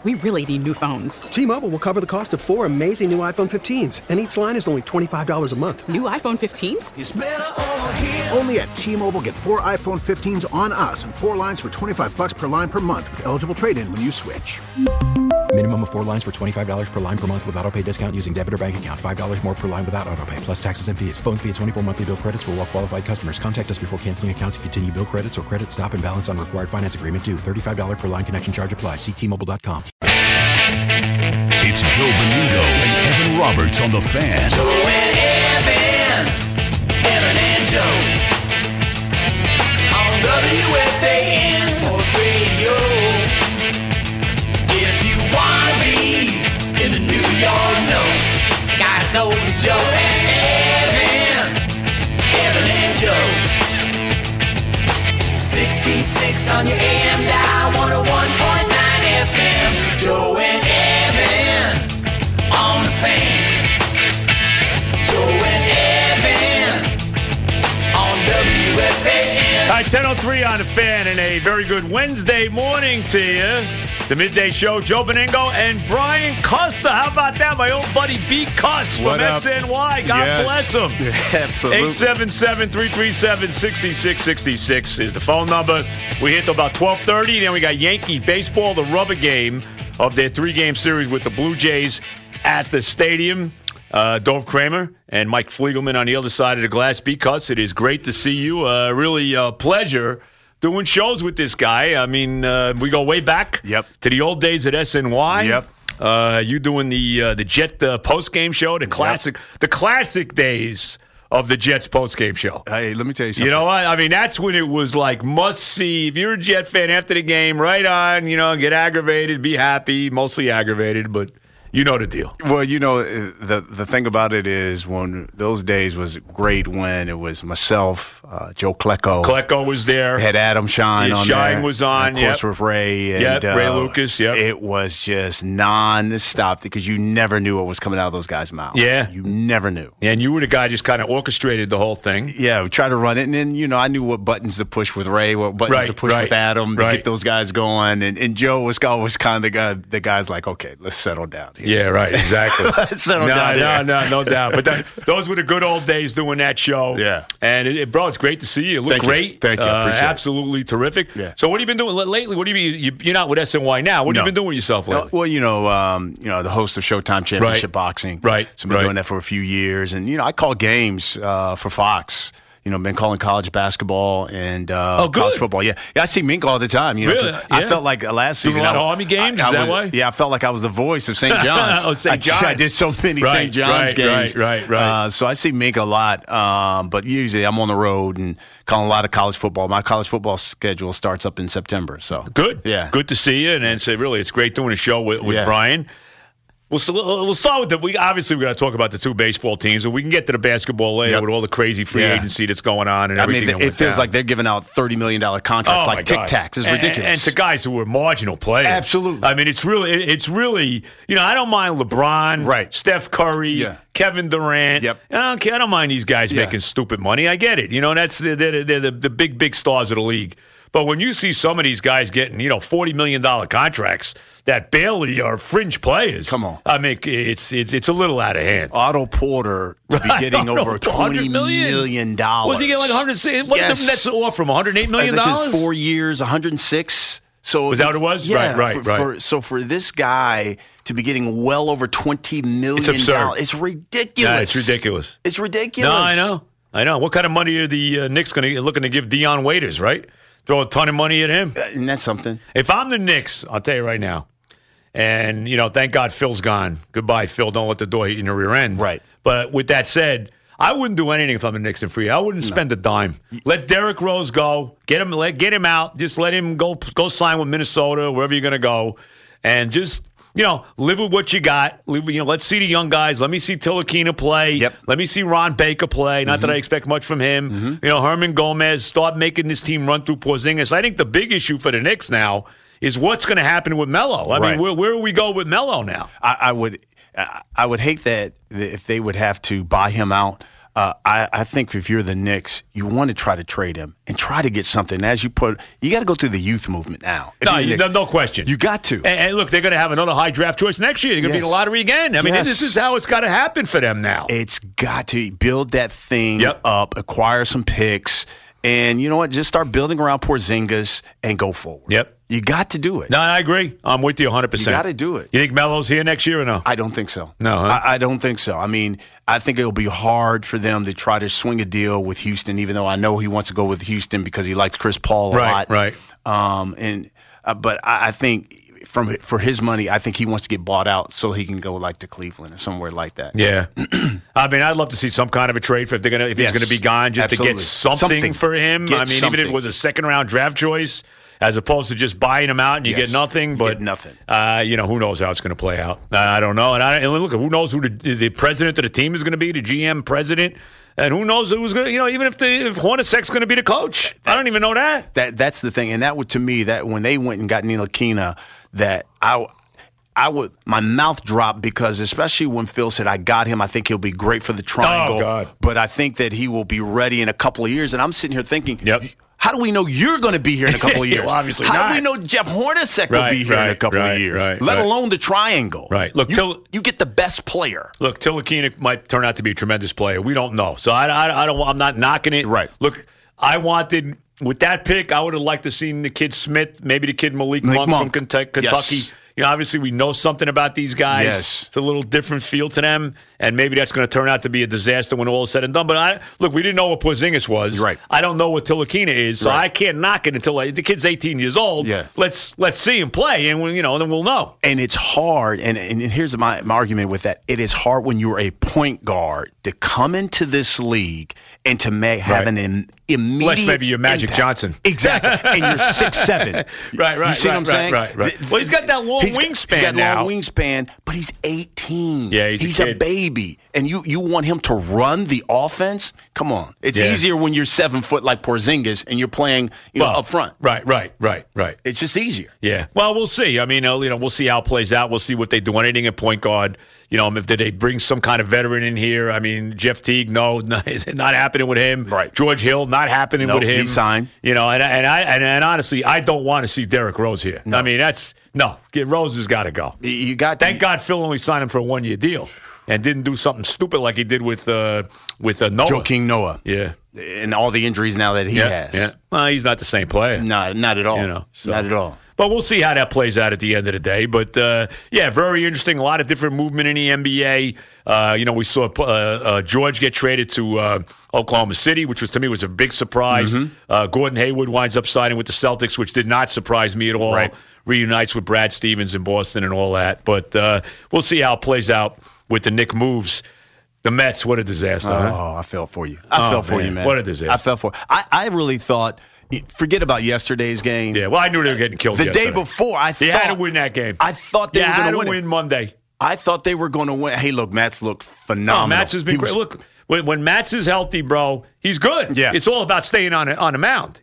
We really need new phones. T-Mobile will cover the cost of 4 amazing new iPhone 15s, and each line is only $25 a month. New iPhone 15s? It's better over here. Only at T-Mobile, get 4 iPhone 15s on us and 4 lines for $25 per line per month with eligible trade-in when you switch. Minimum of 4 lines for $25 per line per month with autopay discount using debit or bank account. $5 more per line without autopay, plus taxes and fees. Phone fee at 24 monthly bill credits for well-qualified customers. Contact us before canceling account to continue bill credits or credit stop and balance on required finance agreement due. $35 per line connection charge applies. See T-Mobile.com. It's Joe Beningo and Evan Roberts on The Fan. Joe and Evan and Joe. On WFAN Sports Radio. If you want to be in the New York know, gotta go to Joe and Evan and Joe. 66 on your AM dial, 101.9 FM. Joe and Evan on The Fan. Joe and Evan on WFAN. All right, 10:03 on The Fan, and a very good Wednesday morning to you. The Midday Show, Joe Beningo and Brian Costa. How about that? My old buddy B. Cuss from SNY. God bless him. Yeah, absolutely. 877-337-6666 is the phone number. We hit till about 12:30. Then we got Yankee baseball, the rubber game of their 3-game series with the Blue Jays at the stadium. Dove Kramer and Mike Fliegelman on the other side of the glass. B. Cuss, it is great to see you. Really a pleasure doing shows with this guy. I mean, we go way back to the old days at SNY. You doing the Jet post-game show, the classic days of the Jets post-game show. Hey, let me tell you something. You know what? I mean, that's when it was like must-see. If you're a Jet fan after the game, right on, get aggravated, be happy, mostly aggravated, but you know the deal. Well, the thing about it is when those days was great when it was myself, Joe Klecko. Klecko was there. Had Adam Shine on there. Shine was on, and of course, with Ray. And, Ray Lucas, It was just non-stop because you never knew what was coming out of those guys' mouths. Yeah. You never knew. And you were the guy just kind of orchestrated the whole thing. Yeah, we tried to run it. And then, I knew what buttons to push with Ray, what buttons to push with Adam to get those guys going. And Joe was always kind of the guy's like, okay, let's settle down here. Yeah, right, exactly. Settle down here. No doubt. But those were the good old days doing that show. Yeah. And, bro, it's great to see you. You look great. Thank you. Appreciate absolutely terrific. Yeah. So what have you been doing lately? What do you mean? You're not with SNY now. What have you been doing with yourself lately? Well, the host of Showtime Championship Boxing. Right. So I've been doing that for a few years. And, I call games for Fox. Been calling college basketball and college football. Yeah, I see Mink all the time. Really? Yeah. I felt like last season. Doing a lot of Army games? Is that why? Yeah, I felt like I was the voice of St. John's. St. John's. I did so many St. John's games. Right. So I see Mink a lot, but usually I'm on the road and calling a lot of college football. My college football schedule starts up in September. So good. Yeah, good to see you. And so really, it's great doing a show with Brian. We'll start with we're going to talk about the two baseball teams, and we can get to the basketball later with all the crazy free agency that's going on and everything. I mean, it feels like they're giving out $30 million contracts like Tic Tacs. It's ridiculous. And to guys who are marginal players. Absolutely. I mean, it's really, I don't mind LeBron, Steph Curry, Kevin Durant. I don't mind these guys making stupid money. I get it. They're the big stars of the league. But when you see some of these guys getting, $40 million contracts that barely are fringe players. Come on. I mean, it's a little out of hand. Otto Porter to be getting over $20 million. Was he getting like 106? What did the Nets offer him? $108 million? I think it's 4 years, 106. So was that what it was? Yeah, right. So for this guy to be getting well over $20 million, it's absurd. It's ridiculous. Yeah, it's ridiculous. It's ridiculous. No, I know. What kind of money are the Knicks looking to give Deion Waiters, right? Throw a ton of money at him. And that's something. If I'm the Knicks, I'll tell you right now, and, thank God Phil's gone. Goodbye, Phil. Don't let the door hit you in the rear end. Right. But with that said, I wouldn't do anything if I'm the Knicks in free. I wouldn't spend a dime. Let Derrick Rose go. Get him out. Just let him go sign with Minnesota, wherever you're going to go. And just, live with what you got. Let's see the young guys. Let me see Tilakina play. Yep. Let me see Ron Baker play. Not that I expect much from him. Herman Gomez. Start making this team run through Porzingis. I think the big issue for the Knicks now is what's going to happen with Melo. I mean, where do we go with Melo now? I would hate that if they would have to buy him out. I think if you're the Knicks, you want to try to trade him and try to get something. As you got to go through the youth movement now. No question. You got to. And look, they're going to have another high draft choice next year. They're going to be in the lottery again. I mean, this is how it's got to happen for them now. It's got to build that thing up, acquire some picks, and you know what? Just start building around Porzingis and go forward. Yep. You got to do it. No, I agree. I'm with you 100%. You got to do it. You think Melo's here next year or no? I don't think so. No, huh? I don't think so. I mean, I think it'll be hard for them to try to swing a deal with Houston, even though I know he wants to go with Houston because he likes Chris Paul a lot. Right. But I think for his money, I think he wants to get bought out so he can go like to Cleveland or somewhere like that. Yeah. I mean, I'd love to see some kind of a trade for if he's going to be gone, just to get something for him. I mean, even if it was a second-round draft choice, as opposed to just buying him out and you get nothing. But who knows how it's going to play out? I don't know. And look, who knows who the president of the team is going to be, the GM president. And who knows who's going to, even if Hornacek's going to be the coach. I don't even know that. That's the thing. And that would, to me, that when they went and got Ntilikina, that I would, my mouth dropped because especially when Phil said, I got him, I think he'll be great for the triangle. Oh, God. But I think that he will be ready in a couple of years. And I'm sitting here thinking, how do we know you're going to be here in a couple of years? Well, obviously How not. do we know Jeff Hornacek will be here in a couple of years? Let alone the triangle. Right. Look, you get the best player. Look, Ntilikina might turn out to be a tremendous player. We don't know. So I'm not knocking it. Right. Look, I wanted, with that pick, I would have liked to seen the kid Smith, maybe the kid Malik Monk from Kentucky. Yes. Obviously, we know something about these guys. Yes. It's a little different feel to them, and maybe that's going to turn out to be a disaster when all is said and done. But look, we didn't know what Porzingis was. Right. I don't know what Ntilikina is, so I can't knock it until the kid's 18 years old. Yes. Let's see him play, and then we'll know. And it's hard, and here's my argument with that. It is hard when you're a point guard to come into this league and to have an immediate Unless maybe you're Magic impact. Johnson. Exactly. And you're 6'7". Right. You see what I'm saying? Right. Well, he's got that long wingspan He's got now. long wingspan, but he's 18. Yeah, he's a baby. And you want him to run the offense? Come on. It's easier when you're 7 foot like Porzingis and you're playing up front. Right. It's just easier. Yeah. Well, we'll see. I mean, we'll see how it plays out. We'll see what they do. Anything at point guard. If they bring some kind of veteran in here. I mean, Jeff Teague, it's not happening with him. Right. George Hill, not happening with him. He signed. And honestly, I don't want to see Derrick Rose here. No. I mean, Rose has got to go. Thank God Phil only signed him for a 1-year deal and didn't do something stupid like he did with Noah. Joakim Noah. Yeah. And all the injuries now that he has. Yeah. Well, he's not the same player. No, not at all. Not at all. But we'll see how that plays out at the end of the day. But, very interesting. A lot of different movement in the NBA. We saw George get traded to Oklahoma City, which to me was a big surprise. Mm-hmm. Gordon Hayward winds up signing with the Celtics, which did not surprise me at all. Right. Reunites with Brad Stevens in Boston and all that. But we'll see how it plays out with the Knicks moves. The Mets, what a disaster. I felt for you. I felt for you, man. What a disaster. I felt for you. I really thought, forget about yesterday's game. Yeah, well, I knew they were getting killed the yesterday. day before, They had to win that game. I thought they were going to win Monday. I thought they were going to win. Hey, look, Mats look phenomenal. Mats has been great. Look, when Mats is healthy, bro, he's good. Yes. It's all about staying on a mound,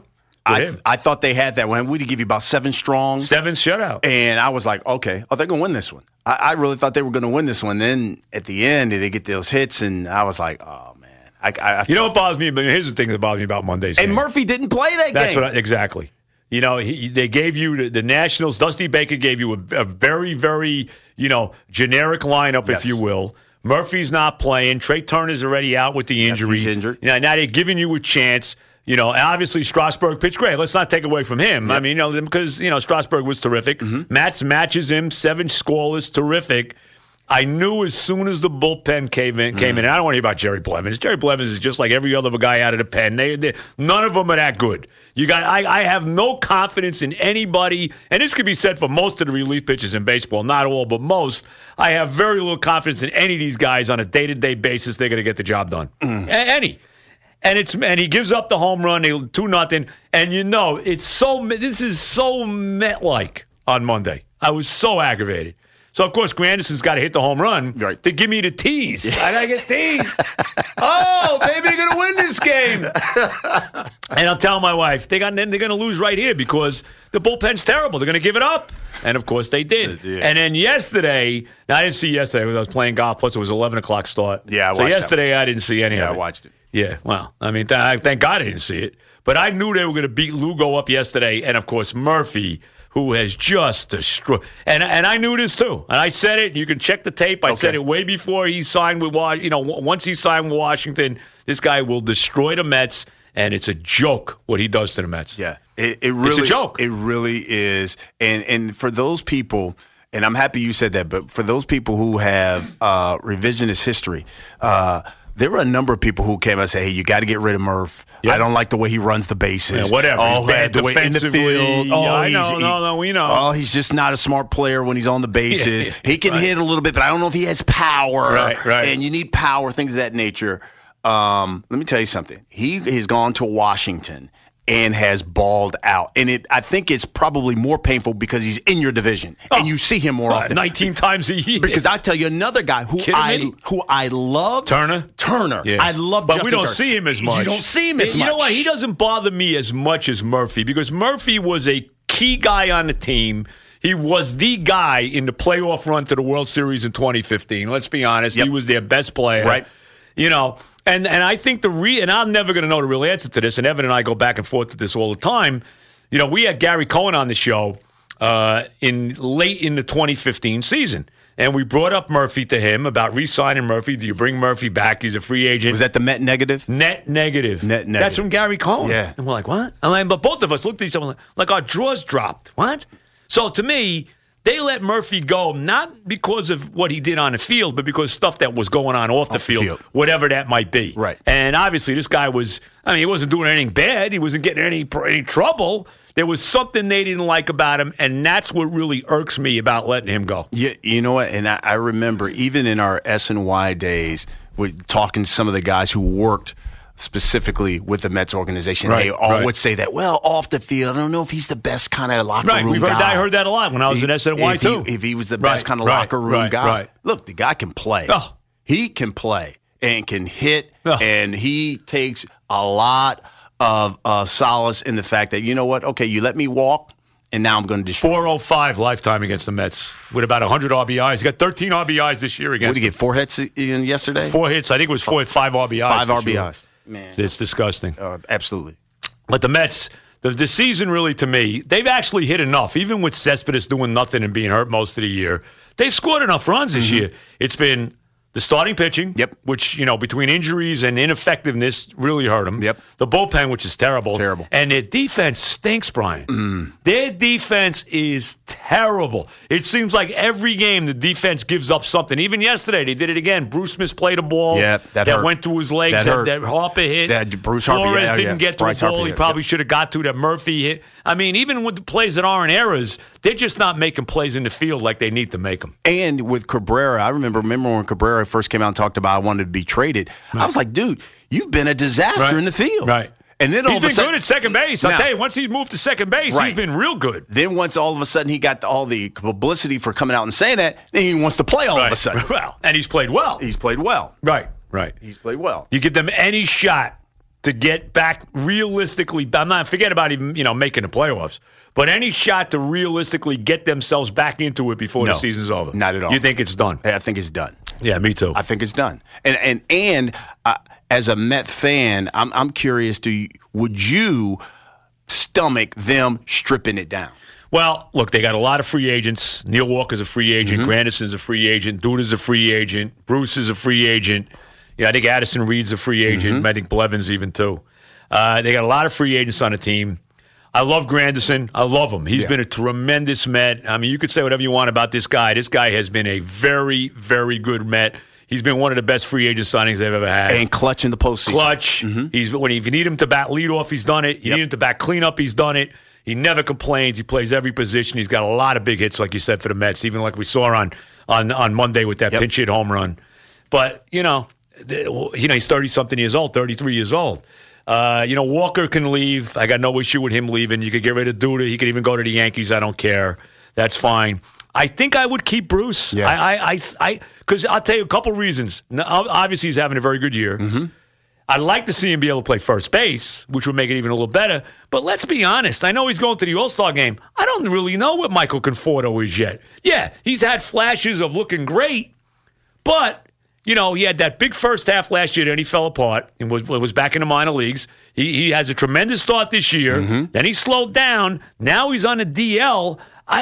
I thought they had that one. We'd give you about 7 strong. 7 shutout. And I was like, okay, they're going to win this one. I really thought they were going to win this one. Then at the end, they get those hits, and I was like, oh, man. What bothers me? Here's the thing that bothers me about Monday's game. And Murphy didn't play that game. Exactly. They gave you the Nationals. Dusty Baker gave you a very, very, generic lineup, if you will. Murphy's not playing. Trey Turner's already out with the injury. He's injured. Now they're giving you a chance. Obviously Strasburg pitched great. Let's not take away from him. Yep. I mean, because Strasburg was terrific. Mm-hmm. Mats matches him 7 scoreless, terrific. I knew as soon as the bullpen came in. And I don't want to hear about Jerry Blevins. Jerry Blevins is just like every other guy out of the pen. None of them are that good. I have no confidence in anybody, and this could be said for most of the relief pitchers in baseball, not all, but most. I have very little confidence in any of these guys on a day-to-day basis. They're going to get the job done. Any. And he gives up the home run, 2-0, and this is so Met-like on Monday. I was so aggravated. So, of course, Granderson's got to hit the home run to give me the tease. I got to get teased. Oh, maybe they're going to win this game. And I'm telling my wife, they're going to lose right here because the bullpen's terrible. They're going to give it up. And, of course, they did. And then yesterday, now I didn't see yesterday because I was playing golf, plus it was 11 o'clock start. Yeah, I watched So yesterday I didn't see any of it. Yeah, I watched it. Yeah, well, I mean, thank God I didn't see it. But I knew they were going to beat Lugo up yesterday. And, of course, Murphy, who has just destroyed. And I knew this, too. And I said it. You can check the tape. I said it way before he signed with Washington. Once he signed with Washington, this guy will destroy the Mets. And it's a joke what he does to the Mets. Yeah, it really, it's a joke. It really is. And for those people, and I'm happy you said that, but for those people who have revisionist history, there were a number of people who came and said, hey, you got to get rid of Murph. I don't like the way he runs the bases. Yeah, whatever. Oh, the way in the field. I know, we know. Oh, he's just not a smart player when he's on the bases. He can hit a little bit, but I don't know if he has power. Right. And you need power, things of that nature. Let me tell you something. He has gone to Washington and has balled out. And I think it's probably more painful because he's in your division and you see him more often. 19 times a year. Because I tell you, another guy who I love. Turner. Yeah. I love but Justin we don't Turner. See him as much. You don't see him as much. You know what? He doesn't bother me as much as Murphy because Murphy was a key guy on the team. He was the guy in the playoff run to the World Series in 2015. Let's be honest. He was their best player. Right. You know, and I think and I'm never going to know the real answer to this, and Evan and I go back and forth with this all the time. You know, we had Gary Cohen on the show late in the 2015 season, and we brought up Murphy to him about re-signing Murphy. Do you bring Murphy back? He's a free agent. Was that the Met negative? Net negative. That's from Gary Cohen. Yeah. And we're like, what? But both of us looked at each other like our jaws dropped. What? So to me, they let Murphy go not because of what he did on the field, but because stuff that was going on off the field, whatever that might be. Right. And obviously this guy he wasn't doing anything bad. He wasn't getting any trouble. There was something they didn't like about him, and that's what really irks me about letting him go. Yeah, you know what? And I remember even in our S&Y days, we're talking to some of the guys who worked specifically with the Mets organization. They all would say that, well, off the field, I don't know if he's the best kind of locker room guy. I heard that a lot when I was in SNY, too. If he was the best kind of locker room guy. Right. Look, the guy can play. Oh. He can play and can hit, and he takes a lot of solace in the fact that, you know what, okay, you let me walk, and now I'm going to destroy. 405 lifetime against the Mets with about 100 RBIs. He got 13 RBIs this year against What did he get, 4 hits yesterday? 4 hits. I think it was 5 RBIs. 5 RBIs. Sure. Man. It's disgusting. Absolutely. But the Mets, the season really, to me, they've actually hit enough. Even with Cespedes doing nothing and being hurt most of the year, they've scored enough runs this year. It's been the starting pitching, which, between injuries and ineffectiveness really hurt them. The bullpen, which is terrible. And their defense stinks, Brian. Their defense is terrible. It seems like every game the defense gives up something. Even yesterday, they did it again. Bruce misplayed a ball that went through his legs. That Harper hit. Bruce Flores didn't get to Bryce a ball Harper he probably should have got to that Murphy hit. I mean, even with the plays that aren't errors, they're just not making plays in the field like they need to make them. And with Cabrera, I remember when Cabrera first came out and talked about I wanted to be traded. I was like, dude, you've been a disaster in the field. And then he's been good at second base. I'll tell you, once he moved to second base, he's been real good. Then once all of a sudden he got all the publicity for coming out and saying that, then he wants to play all of a sudden. Well, and he's played well. He's played well. Right. He's played well. You give them any shot to get back realistically. I'm not forget about even making the playoffs, but any shot to realistically get themselves back into it before the season's over. Not at all. You think it's done? I think it's done. Yeah, me too. I think it's done. And as a Met fan, I'm curious. Would you stomach them stripping it down? Well, look, they got a lot of free agents. Neil Walker's a free agent. Granderson's a free agent. Duda's a free agent. Bruce is a free agent. I think Addison Reed's a free agent. I think Blevins even too. They got a lot of free agents on the team. I love Granderson. I love him. He's been a tremendous Met. I mean, you could say whatever you want about this guy. This guy has been a very, very good Met. He's been one of the best free agent signings they've ever had. And clutch in the postseason. Clutch. If you need him to bat leadoff, he's done it. You need him to bat cleanup, he's done it. He never complains. He plays every position. He's got a lot of big hits, like you said, for the Mets, even like we saw on Monday with that pinch hit home run. But, he's 30-something years old, 33 years old. Walker can leave. I got no issue with him leaving. You could get rid of Duda. He could even go to the Yankees. I don't care. That's fine. I think I would keep Bruce. Yeah. Because I'll tell you a couple reasons. Now, obviously, he's having a very good year. Mm-hmm. I'd like to see him be able to play first base, which would make it even a little better. But let's be honest. I know he's going to the All-Star game. I don't really know what Michael Conforto is yet. Yeah, he's had flashes of looking great, but, you know, he had that big first half last year, then he fell apart and was back in the minor leagues. He has a tremendous start this year. Mm-hmm. Then he slowed down. Now he's on a DL.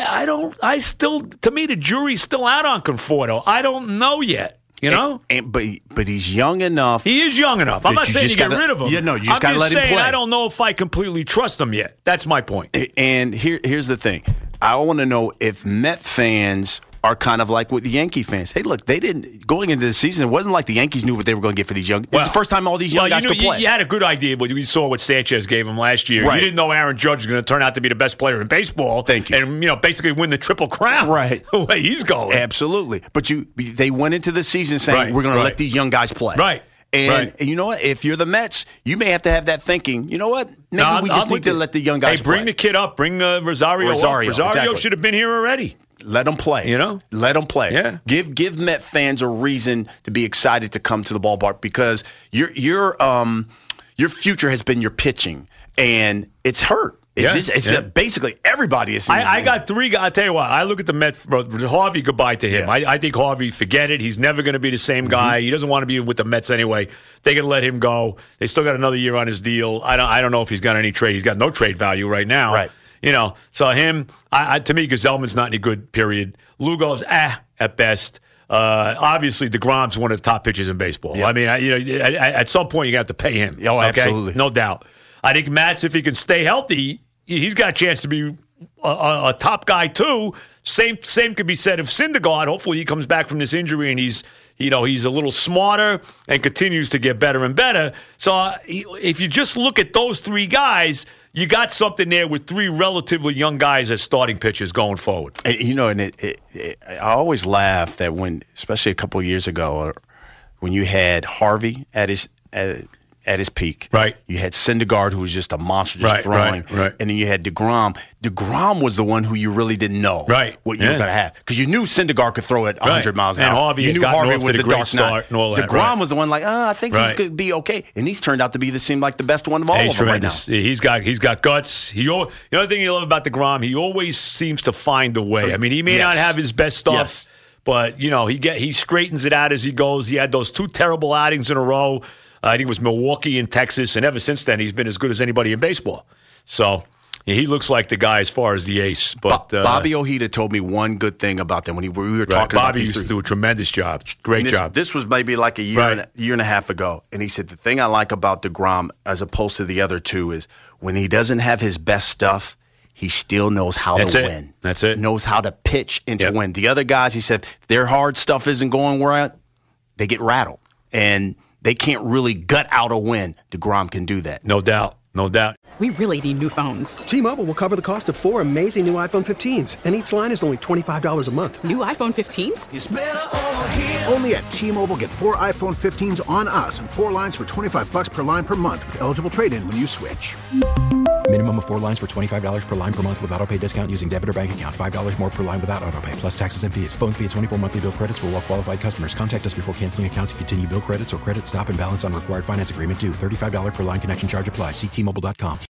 To me, the jury's still out on Conforto. I don't know yet. You know? But he's young enough. He is young enough. I'm not saying you get rid of him. Yeah, no, you just got to let him play. I don't know if I completely trust him yet. That's my point. And here's the thing. I want to know if Met fans are kind of like with the Yankee fans. Hey, look, they didn't, going into the season, it wasn't like the Yankees knew what they were going to get for these young. This is the first time all these young guys could play. You had a good idea, but you saw what Sanchez gave him last year. Right. You didn't know Aaron Judge was going to turn out to be the best player in baseball. Thank you. And, basically win the Triple Crown. Right. The way he's going. Absolutely. But they went into the season saying, we're going to let these young guys play. Right. And you know what? If you're the Mets, you may have to have that thinking. You know what? Maybe we just need to let the young guys play. Bring the kid up. Bring Rosario up. Rosario exactly. Should have been here already. Let them play. Let them play. Yeah. Give Met fans a reason to be excited to come to the ballpark because your future has been your pitching, and it's hurt. It's basically everybody is. I got three guys. I tell you what. I look at the Mets. Harvey, goodbye to him. Yeah. I think Harvey, forget it. He's never going to be the same guy. He doesn't want to be with the Mets anyway. They can let him go. They still got another year on his deal. I don't know if he's got any trade. He's got no trade value right now. Right. So him, to me, Gesellman's not any good, period. Lugo's, at best. Obviously, DeGrom's one of the top pitchers in baseball. Yep. I mean, at some point, you have to pay him. Oh, absolutely. No doubt. I think Matz, if he can stay healthy, he's got a chance to be a top guy, too. Same could be said of Syndergaard. Hopefully, he comes back from this injury and he's a little smarter and continues to get better and better. So if you just look at those three guys, you got something there with three relatively young guys as starting pitchers going forward. I always laugh that especially a couple of years ago, when you had Harvey at his peak. Right. You had Syndergaard, who was just a monster, throwing. Right. And then you had DeGrom. DeGrom was the one who you really didn't know what you were going to have. Because you knew Syndergaard could throw it 100 miles an hour. You knew Harvey was the dark knight. DeGrom was the one I think he's going to be okay. And he's turned out to seem like the best one of all of them right now. He's got guts. The other thing you love about DeGrom, he always seems to find a way. I mean, he may not have his best stuff, but he straightens it out as he goes. He had those two terrible outings in a row. I think it was Milwaukee and Texas, and ever since then, he's been as good as anybody in baseball. So he looks like the guy as far as the ace. But Bobby Ojeda told me one good thing about them when we were talking about Bobby used to do a tremendous job. Great job. This was maybe like a year and a half ago. And he said, the thing I like about DeGrom as opposed to the other two is when he doesn't have his best stuff, he still knows how to win. That's it. Knows how to pitch and to win. The other guys, he said, their hard stuff isn't going where they get rattled. And they can't really gut out a win. DeGrom can do that. No doubt. We really need new phones. T-Mobile will cover the cost of 4 amazing new iPhone 15s, and each line is only $25 a month. New iPhone 15s? It's better over here. Only at T-Mobile, get 4 iPhone 15s on us and 4 lines for $25 per line per month with eligible trade-in when you switch. Minimum of 4 lines for $25 per line per month with autopay discount using debit or bank account. $5 more per line without autopay, plus taxes and fees. Phone fee at 24 monthly bill credits for well-qualified customers. Contact us before canceling account to continue bill credits or credit stop and balance on required finance agreement due. $35 per line connection charge applies. See T-Mobile.com.